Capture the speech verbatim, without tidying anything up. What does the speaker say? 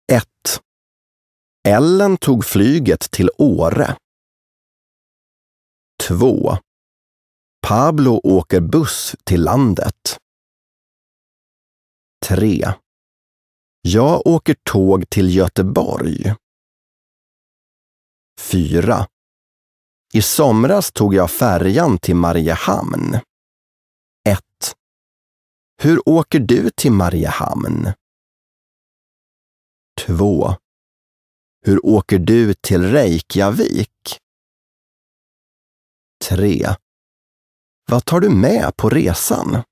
ett. Ellen tog flyget till Åre. två. Pablo åker buss till landet. tre. Jag åker tåg till Göteborg. fyra. I somras tog jag färjan till Mariehamn. ett. Hur åker du till Mariehamn? två. Hur åker du till Reykjavik? tre. Vad tar du med på resan?